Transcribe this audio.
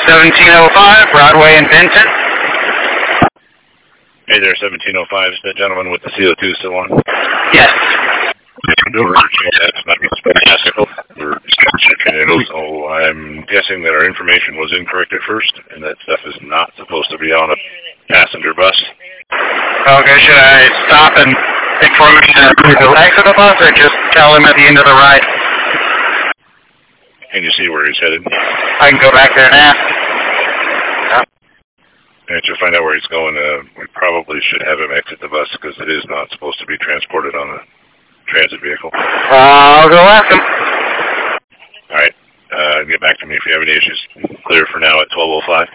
1705, Broadway in Benton. Hey there, 1705. Is that gentleman with the CO2 still on? Yes. So I'm guessing that our information was incorrect at first, and that stuff is not supposed to be on a passenger bus. Okay, should I stop and inform him to exit the bus, or just tell him at the end of the ride? Can you see where he's headed? I can go back there and ask. And to find out where he's going, we probably should have him exit the bus, because it is not supposed to be transported on a transit vehicle. I'll go ask him. All right. Get back to me if you have any issues. Clear for now at 12:05.